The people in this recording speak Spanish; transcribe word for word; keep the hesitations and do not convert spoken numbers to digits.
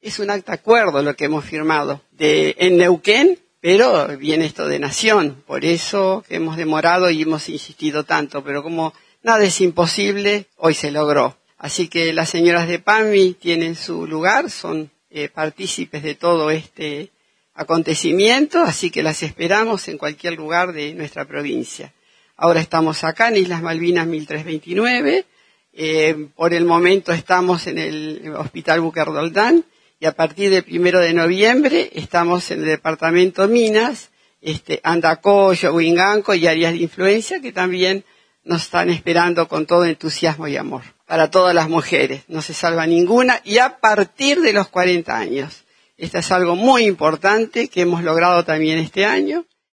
es un acta acuerdo lo que hemos firmado de, en Neuquén, pero viene esto de nación, por eso que hemos demorado y hemos insistido tanto, pero como nada es imposible, hoy se logró. Así que las señoras de PAMI tienen su lugar, son eh, partícipes de todo este acontecimiento, así que las esperamos en cualquier lugar de nuestra provincia. Ahora estamos acá en Islas Malvinas mil trescientos veintinueve, eh, por el momento estamos en el Hospital Bucardoldán y a partir del primero de noviembre estamos en el departamento Minas, este, Andacollo, Huinganco y áreas de influencia que también nos están esperando con todo entusiasmo y amor. Para todas las mujeres, no se salva ninguna y a partir de los cuarenta años. Esto es algo muy importante que hemos logrado también este año